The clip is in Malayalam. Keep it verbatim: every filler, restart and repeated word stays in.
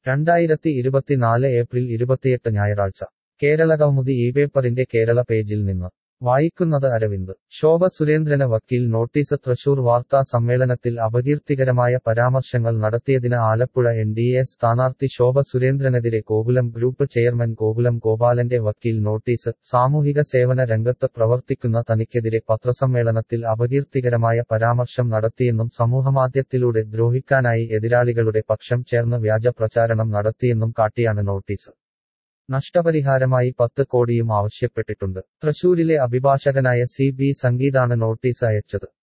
രണ്ടായിരത്തി ഇരുപത്തിനാല് ഏപ്രിൽ ഇരുപത്തിയെട്ട് ഞായറാഴ്ച കേരളകൗമുദി ഈ പേപ്പറിന്റെ കേരള പേജിൽ നിന്ന് വായിക്കുന്നത് അരവിന്ദ്. ശോഭ സുരേന്ദ്രന് വക്കീൽ നോട്ടീസ്. തൃശൂർ വാർത്താ സമ്മേളനത്തിൽ അപകീർത്തികരമായ പരാമർശങ്ങൾ നടത്തിയതിന് ആലപ്പുഴ എൻ ഡി എ സ്ഥാനാർത്ഥി ശോഭ സുരേന്ദ്രനെതിരെ ഗോകുലം ഗ്രൂപ്പ് ചെയർമാൻ ഗോകുലം ഗോപാലന്റെ വക്കീൽ നോട്ടീസ്. സാമൂഹിക സേവന രംഗത്ത് പ്രവർത്തിക്കുന്ന തനിക്കെതിരെ പത്രസമ്മേളനത്തിൽ അപകീർത്തികരമായ പരാമർശം നടത്തിയെന്നും സമൂഹമാധ്യമത്തിലൂടെ ദ്രോഹിക്കാനായി എതിരാളികളുടെ പക്ഷം ചേർന്ന് വ്യാജ പ്രചാരണം നടത്തിയെന്നും കാട്ടിയാണ് നോട്ടീസ്. നഷ്ടപരിഹാരമായി പത്ത് കോടിയും ആവശ്യപ്പെട്ടിട്ടുണ്ട്. തൃശൂരിലെ അഭിഭാഷകനായ സി ബി സംഗീതാണ് നോട്ടീസ് അയച്ചത്.